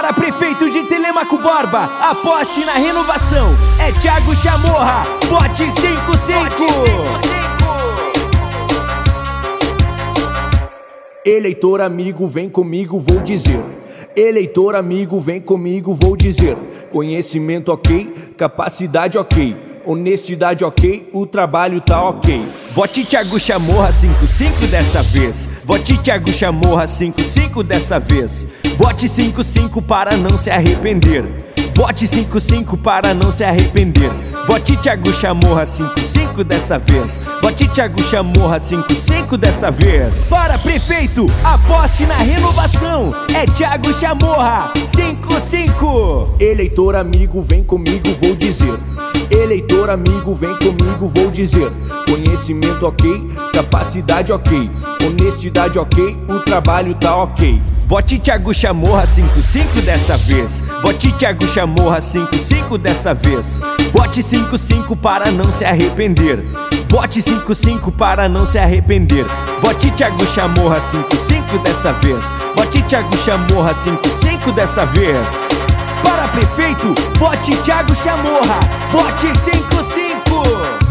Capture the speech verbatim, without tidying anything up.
Para prefeito de Telêmaco Borba, aposte na renovação. É Thiago Chamorra, vote cinco cinco. Eleitor amigo, vem comigo, vou dizer. Eleitor amigo, vem comigo, vou dizer. Conhecimento ok, capacidade ok, honestidade ok, o trabalho tá ok. Vote Thiago Chamorra cinco cinco dessa vez. Vote Thiago Chamorra cinco cinco dessa vez. Vote cinco cinco para não se arrepender. Vote cinco cinco para não se arrepender. Vote Thiago Chamorra cinco cinco dessa vez. Vote Thiago Chamorra cinco cinco dessa vez. Para prefeito, aposte na renovação. É Thiago Chamorra cinco cinco. Eleitor amigo, vem comigo, vou dizer. Eleitor amigo, vem comigo, vou dizer. Conhecimento ok, capacidade ok, honestidade ok, o trabalho tá ok. Vote Thiago Chamorra cinco cinco dessa vez. Vote Thiago Chamorra cinco cinco dessa vez. Vote cinco cinco para não se arrepender. Vote cinco cinco para não se arrepender. Vote Thiago Chamorra cinco cinco dessa vez. Vote Thiago Chamorra cinco cinco dessa vez. Para prefeito, vote Thiago Chamorra, vote cinco cinco.